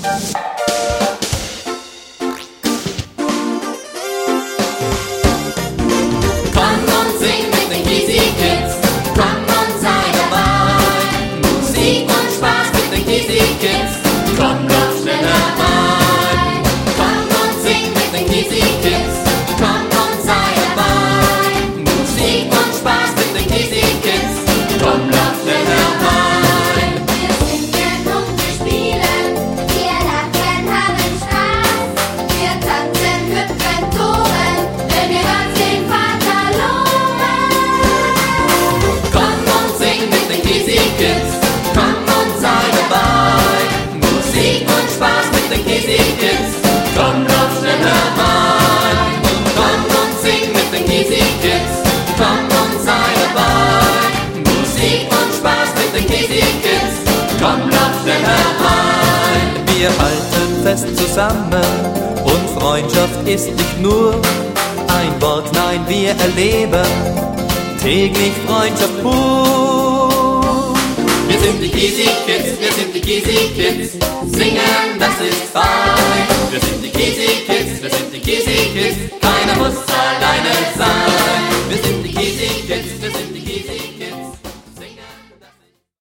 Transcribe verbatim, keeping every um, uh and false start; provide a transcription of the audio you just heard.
Komm und sing mit den Gysi Kids, komm und sei dabei. Musik und Spaß mit den Gysi Kids, komm doch schnell herein. Komm und sing mit den Gysi Kids, komm und sei dabei. Musik und Spaß mit den Gysi Kids, komm doch schnell herein. Wir singen und wir spielen, wir lachen, haben Spaß. Wir tanzen, hüpfen, toben, wenn wir ganz den Vater loben. Komm und sing mit den Gysi Kids, komm und sei dabei. Musik und Spaß mit den Gysi Kids, komm doch schnell herein. Komm und sing mit den Gysi Kids, komm und sei dabei. Musik und Spaß mit den Gysi Kids, komm doch schnell herein. Wir halten fest zusammen und Freundschaft ist nicht nur ein Wort, nein, wir erleben täglich Freundschaft pur. Wir sind die Gysi Kids, wir sind die Gysi Kids, singen, das ist fein. Wir sind die Gysi Kids, wir sind die Gysi Kids,